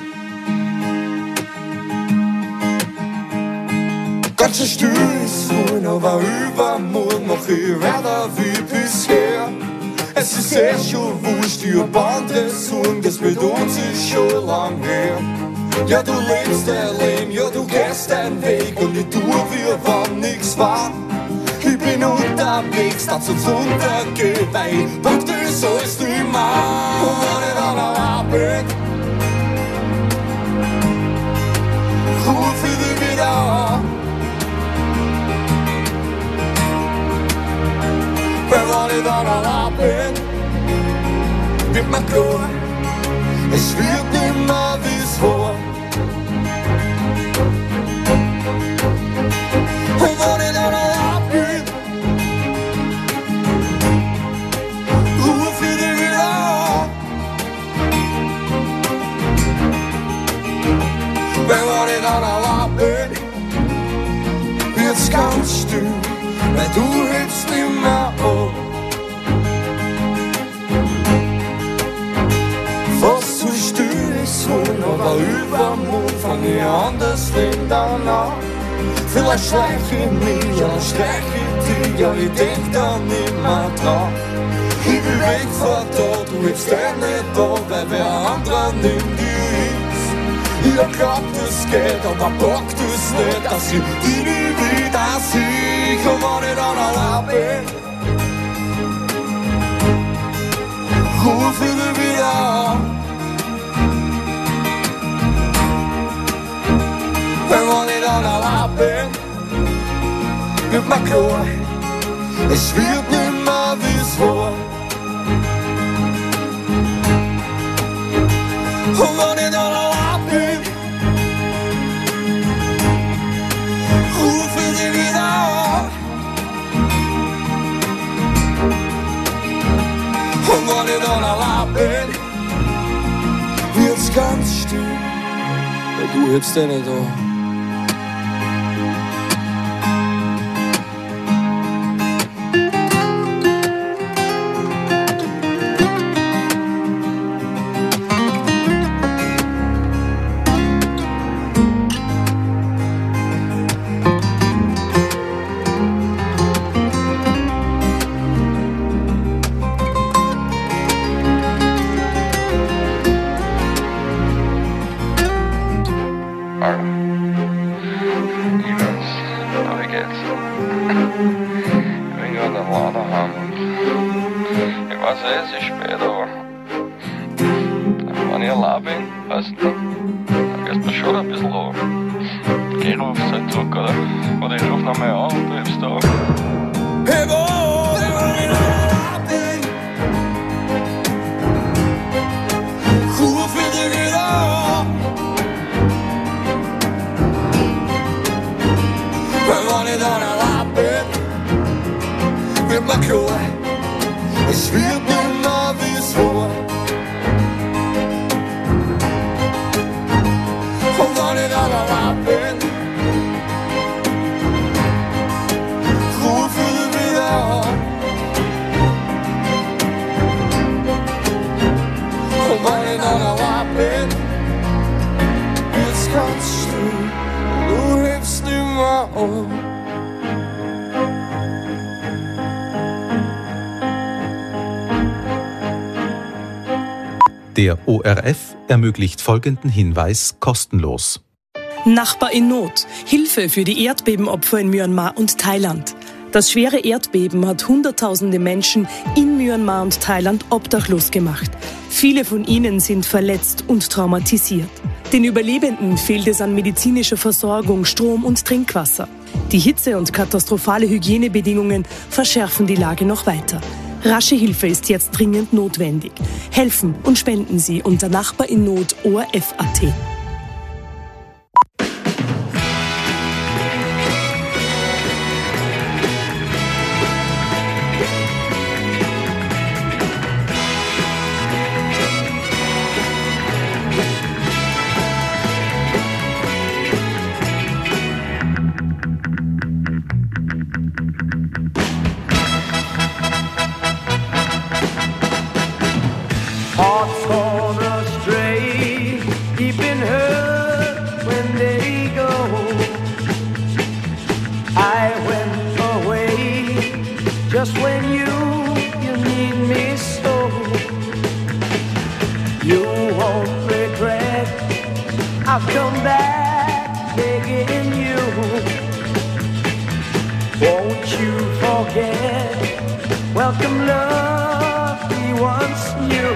Ganz schön still ist wohl, aber übermorgen mach ich weiter wie bisher. Es ist eh schon wurscht, die ob andere sagen, das mit uns ist schon lang her. Ja, du lebst dein Leben, ja, du gehst deinen Weg und ich tue, wie wenn nix war. Ich bin unterwegs, dass uns untergeht, weil ich bock das alles nicht mehr. Und wenn ich dann allein bin, ruf ich dich wieder an. Weil wenn ich dann allein bin, wird mir klar, es wird nimmer wie es war. Und wenn ich dann allein bin, ruf ich dich wieder an. Weil wenn ich dann allein bin, wird's ganz still, weil du hebst nimmer an. Fast so still ist wohl, aber übermorgen fang ich an, das Leben dann an. Vielleicht schleich ich mich, ja, streich ich dich, ja, ich denk da nimmer dran. Ich will weg von da, du hebst eh nicht da, weil wer anderer nimmt dir ist. Ich glaub, das geht, aber bock das nicht, dass ich dich nie wieder sehe. Und wenn ich dann allein bin, ruf ich dich wieder an. Weil wenn ich dann allein bin, wird mir klar, es wird nimmer wie es war. Und wenn ich dann allein bin, ruf ich dich wieder an. Und wenn ich dann allein bin, wird's ganz still, weil du hebst ja nicht an. Der O R F ermöglicht folgenden Hinweis kostenlos. Nachbar in Not. Hilfe für die Erdbebenopfer in Myanmar und Thailand. Das schwere Erdbeben hat Hunderttausende Menschen in Myanmar und Thailand obdachlos gemacht. Viele von ihnen sind verletzt und traumatisiert. Den Überlebenden fehlt es an medizinischer Versorgung, Strom und Trinkwasser. Die Hitze und katastrophale Hygienebedingungen verschärfen die Lage noch weiter. Rasche Hilfe ist jetzt dringend notwendig. Helfen und spenden Sie unter Nachbar in Not O R F Punkt A T. Hearts gone astray, deep in hurt when they go. I went away just when you, you need me so. You won't regret, I've come back begging you. Won't you forget, welcome love we once knew.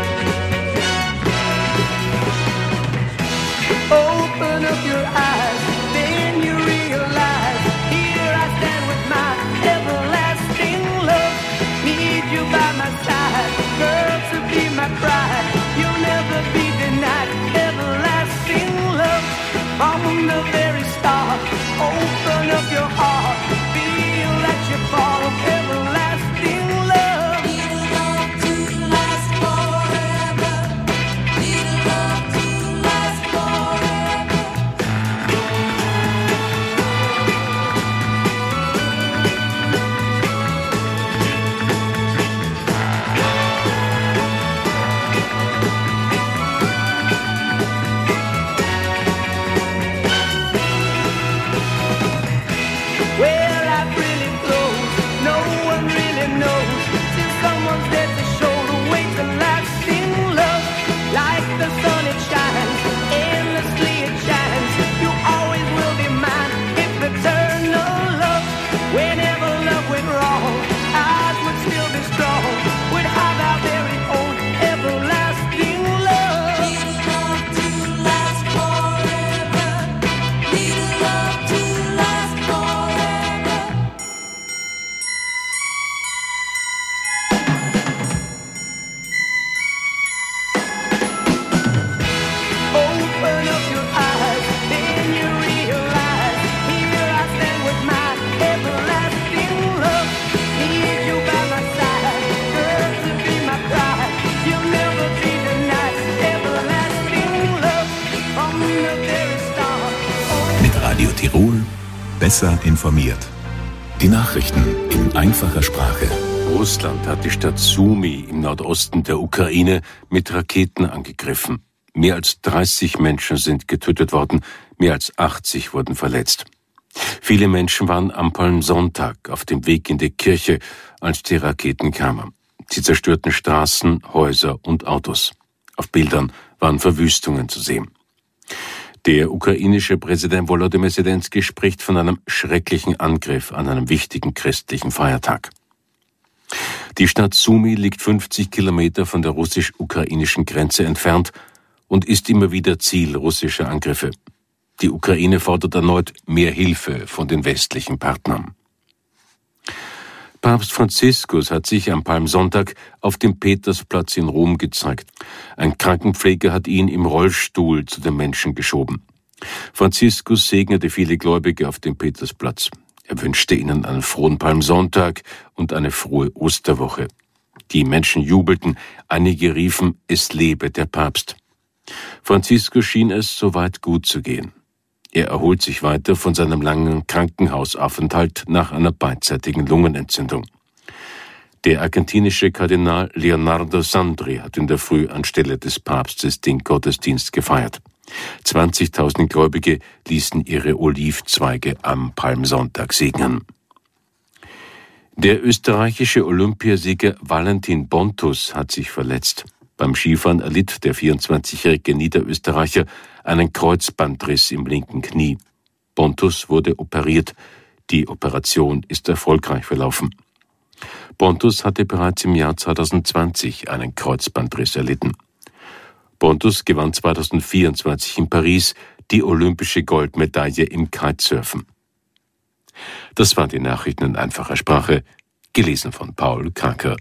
Open up your eyes, then you realize, here I stand with my everlasting love. Need you by my side, girl, to be my bride. You'll never be denied everlasting love. From the very start, open up your heart, feel that you fall of everlasting love. Need a love to last forever. Need a love to last forever. Where life really flows, no one really knows. Till someone's there to show the way to lasting love. Like the sun it shines, endlessly it shines. You always will be mine, if eternal love. Whenever love went wrong, ours would still be strong. Would have our very own everlasting love. Need a love to last forever. Need a love to last forever. Open up your eyes, then you realize, here I stand with my everlasting love. Need you by my side, girl, to be my bride. You'll never be denied everlasting love. From the very start. Mit Radio Tirol besser informiert. Die Nachrichten in einfacher Sprache. Russland hat die Stadt Sumy im Nordosten der Ukraine mit Raketen angegriffen. Mehr als dreißig Menschen sind getötet worden, mehr als achtzig wurden verletzt. Viele Menschen waren am Palmsonntag auf dem Weg in die Kirche, als die Raketen kamen. Sie zerstörten Straßen, Häuser und Autos. Auf Bildern waren Verwüstungen zu sehen. Der ukrainische Präsident Volodymyr Zelensky spricht von einem schrecklichen Angriff an einem wichtigen christlichen Feiertag. Die Stadt Sumy liegt fünfzig Kilometer von der russisch-ukrainischen Grenze entfernt und ist immer wieder Ziel russischer Angriffe. Die Ukraine fordert erneut mehr Hilfe von den westlichen Partnern. Papst Franziskus hat sich am Palmsonntag auf dem Petersplatz in Rom gezeigt. Ein Krankenpfleger hat ihn im Rollstuhl zu den Menschen geschoben. Franziskus segnete viele Gläubige auf dem Petersplatz. Er wünschte ihnen einen frohen Palmsonntag und eine frohe Osterwoche. Die Menschen jubelten, einige riefen, es lebe der Papst. Franziskus schien es soweit gut zu gehen. Er erholt sich weiter von seinem langen Krankenhausaufenthalt nach einer beidseitigen Lungenentzündung. Der argentinische Kardinal Leonardo Sandri hat in der Früh anstelle des Papstes den Gottesdienst gefeiert. zwanzigtausend Gläubige ließen ihre Olivzweige am Palmsonntag segnen. Der österreichische Olympiasieger Valentin Bontus hat sich verletzt. Beim Skifahren erlitt der vierundzwanzigjährige Niederösterreicher einen Kreuzbandriss im linken Knie. Bontus wurde operiert. Die Operation ist erfolgreich verlaufen. Bontus hatte bereits im Jahr zweitausendzwanzig einen Kreuzbandriss erlitten. Bontus gewann zweitausendvierundzwanzig in Paris die olympische Goldmedaille im Kitesurfen. Das waren die Nachrichten in einfacher Sprache. gelesen von Paul Kraker.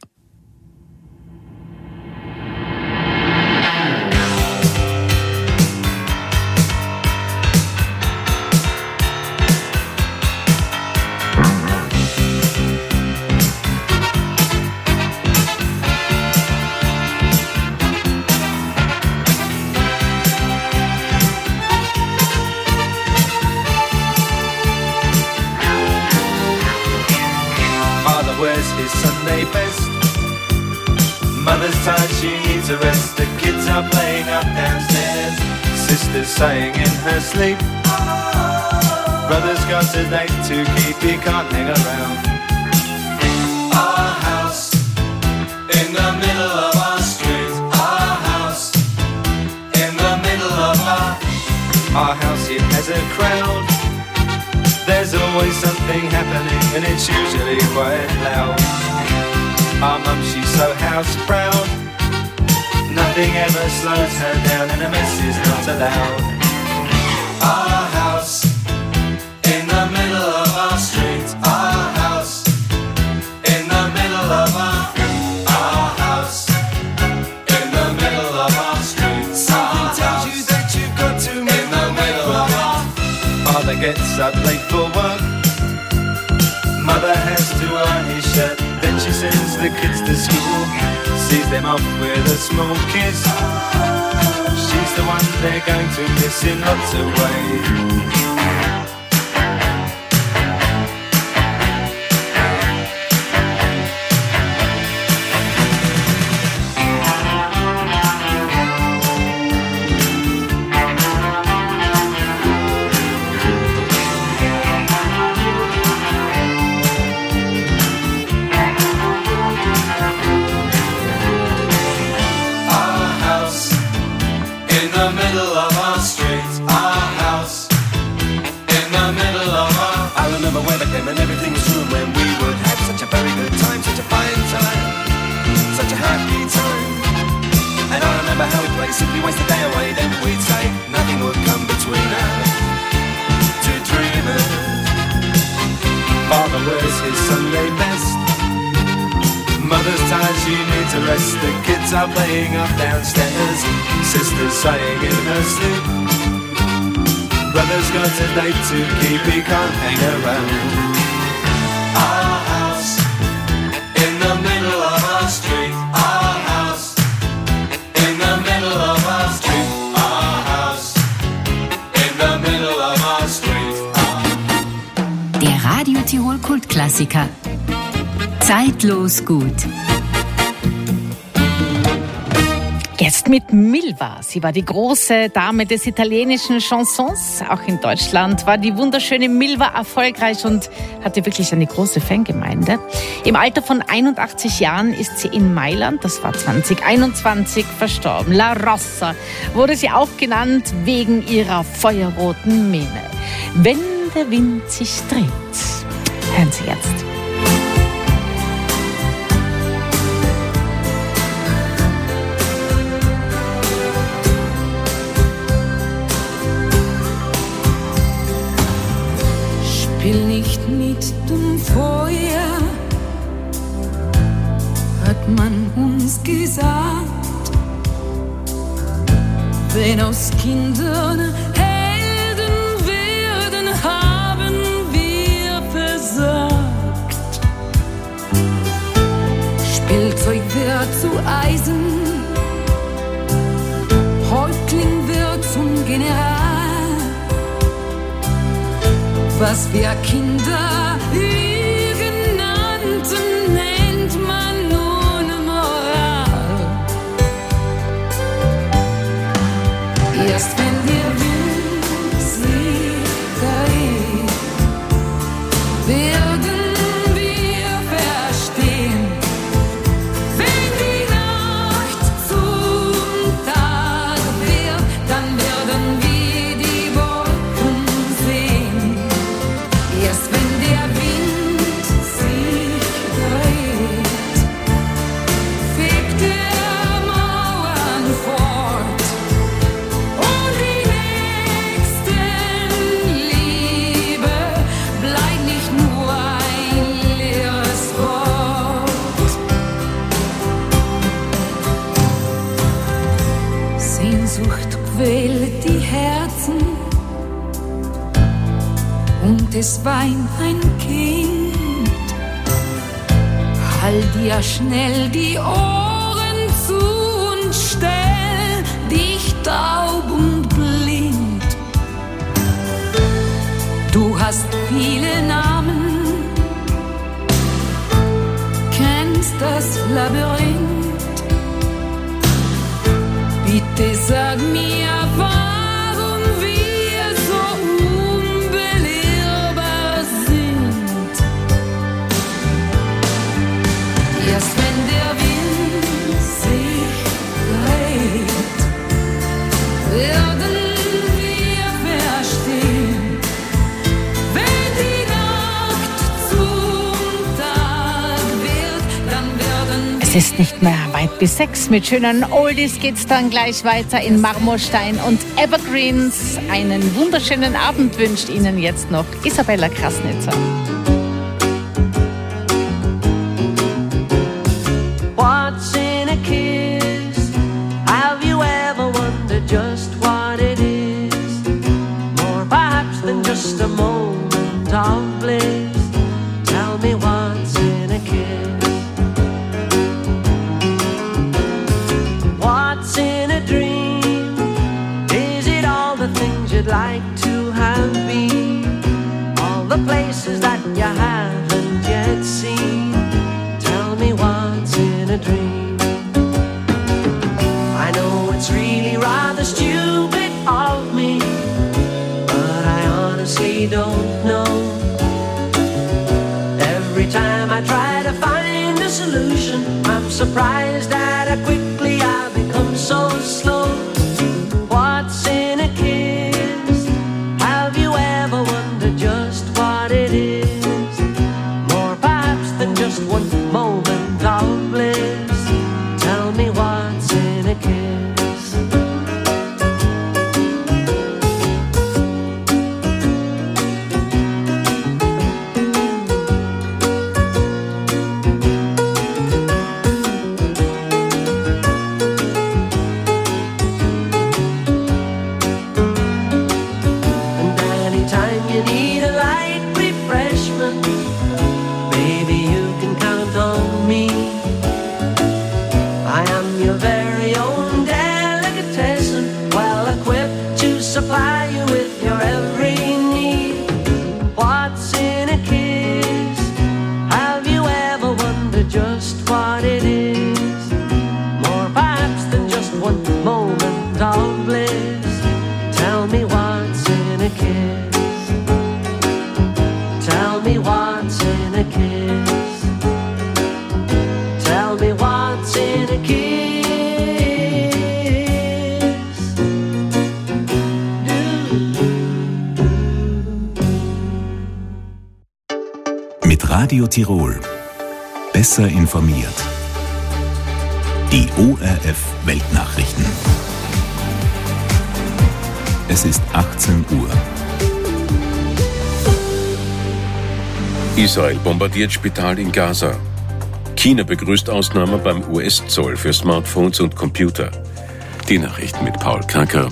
Sunday best. Mother's tired, she needs a rest. The kids are playing up downstairs. Sister's sighing in her sleep. Brother's got a date to keep, he can't hang around. Our house in the middle of our street. Our house in the middle of our Our house, it has a crowd. There's always something happening and it's usually quite loud. Our mum, she's so house proud. Nothing ever slows her down and a mess is not allowed. Our house in the middle of our street. Our house in the middle of our Our house in the middle of our street. Something tells you that you've got to move in the middle of our Father gets up late for work. Mother has to iron his shirt. Then she sends the kids to school, sees them off with a small kiss. She's the one they're going to miss in lots of ways. And everything was true when we would have such a very good time, such a fine time, such a happy time. And I remember how we played, simply waste the day away. Then we'd say nothing would come between us, two dreamers. Father wears his Sunday best. Mother's tired, she needs a rest. The kids are playing up downstairs. Sister's sighing in her sleep. Brother's got a date to keep, he can't hang around. Our house in the middle of our street. Our house in the middle of our street. Our house in the middle of our street. Der Radio Tirol Kultklassiker. Zeitlos gut. Jetzt mit Milva. Sie war die große Dame des italienischen Chansons. Auch in Deutschland war die wunderschöne Milva erfolgreich und hatte wirklich eine große Fangemeinde. Im Alter von einundachtzig Jahren ist sie in Mailand, das war zwanzig einundzwanzig, verstorben. La Rossa wurde sie auch genannt wegen ihrer feuerroten Mähne. Wenn der Wind sich dreht. Hören Sie jetzt. Spiel nicht mit dem Feuer, hat man uns gesagt. Wenn aus Kindern Helden werden, haben wir versagt. Spielzeug wird zu Eisen, Häuptling wird zum General. Was wir Kinder Lügen nannten, nennt man nun Moral. Erst wenn der Wind sich dreht, werden wir verstehen. Wenn die Nacht zum Tag wird, dann werden wir die Wolken sehen. Erst wenn der Wind sich dreht, fegt er Mauern fort und Sehnsucht quält die Herzen und es weint ein Kind. Halt dir schnell die Ohren zu und stell dich taub und blind. Du hast viele Namen, kennst das Labyrinth. Bitte sag mir, warum wir so unbelehrbar sind. Erst wenn der Wind sich dreht, werden wir verstehen. Wenn die Nacht zum Tag wird, dann werden wir... Es ist nicht mehr weit bis sechs. Mit schönen Oldies geht's dann gleich weiter in Marmorstein und Evergreens. Einen wunderschönen Abend wünscht Ihnen jetzt noch Isabella Krasnitzer. What's in a kiss? Have you ever wondered just what it is? More perhaps than just a moment of bliss. Tell me what's in a kiss. What's in a dream? Is it all the things you'd like to have been? All the places that you haven't yet seen? Tell me what's in a dream. I know it's really rather stupid of me, but I honestly don't know. Every time I try to find a solution, I'm surprised at how quickly I become so slow. What's in a kiss? Have you ever wondered just what it is? More perhaps than just one moment of bliss. Tell me what's in a kiss. Supply you with your every need. What's in a kiss? Have you ever wondered just what it is? More perhaps than just one moment of bliss. Tell me what's in a kiss. Tell me what's in a kiss. Tell me what's in a kiss. Mit Radio Tirol. Besser informiert. Die O R F Weltnachrichten. Es ist achtzehn Uhr. Israel bombardiert Spital in Gaza. China begrüßt Ausnahme beim U S-Zoll für Smartphones und Computer. Die Nachrichten mit Paul Kacker.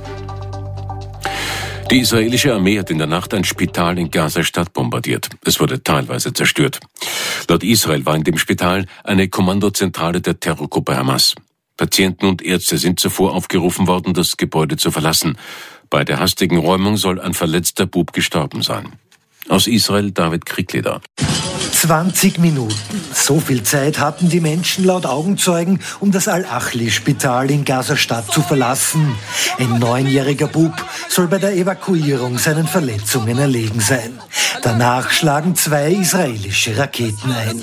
Die israelische Armee hat in der Nacht ein Spital in Gaza-Stadt bombardiert. Es wurde teilweise zerstört. Laut Israel war in dem Spital eine Kommandozentrale der Terrorgruppe Hamas. Patienten und Ärzte sind zuvor aufgerufen worden, das Gebäude zu verlassen. Bei der hastigen Räumung soll ein verletzter Bub gestorben sein. Aus Israel David Kriegleder. zwanzig Minuten. So viel Zeit hatten die Menschen laut Augenzeugen, um das Al-Achli-Spital in Gaza-Stadt zu verlassen. Ein neunjähriger Bub soll bei der Evakuierung seinen Verletzungen erlegen sein. Danach schlagen zwei israelische Raketen ein.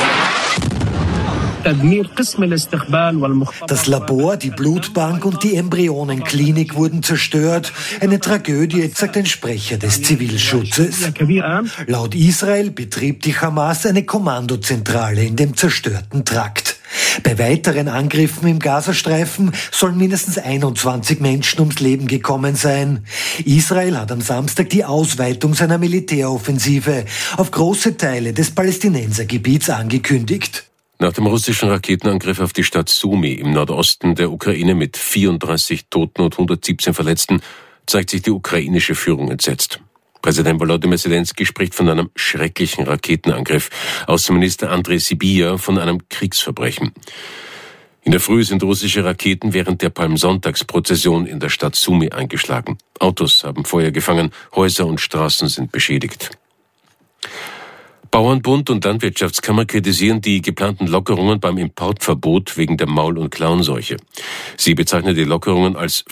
Das Labor, die Blutbank und die Embryonenklinik wurden zerstört. Eine Tragödie, sagt ein Sprecher des Zivilschutzes. Laut Israel betrieb die Hamas eine Kommandozentrale in dem zerstörten Trakt. Bei weiteren Angriffen im Gazastreifen sollen mindestens einundzwanzig Menschen ums Leben gekommen sein. Israel hat am Samstag die Ausweitung seiner Militäroffensive auf große Teile des Palästinensergebiets angekündigt. Nach dem russischen Raketenangriff auf die Stadt Sumy im Nordosten der Ukraine mit vierunddreißig Toten und hundertsiebzehn Verletzten zeigt sich die ukrainische Führung entsetzt. Präsident Volodymyr Zelensky spricht von einem schrecklichen Raketenangriff, Außenminister Andrei Sybiha von einem Kriegsverbrechen. In der Früh sind russische Raketen während der Palmsonntagsprozession in der Stadt Sumy eingeschlagen. Autos haben Feuer gefangen, Häuser und Straßen sind beschädigt. Bauernbund und Landwirtschaftskammer kritisieren die geplanten Lockerungen beim Importverbot wegen der Maul- und Klauenseuche. Sie bezeichnen die Lockerungen als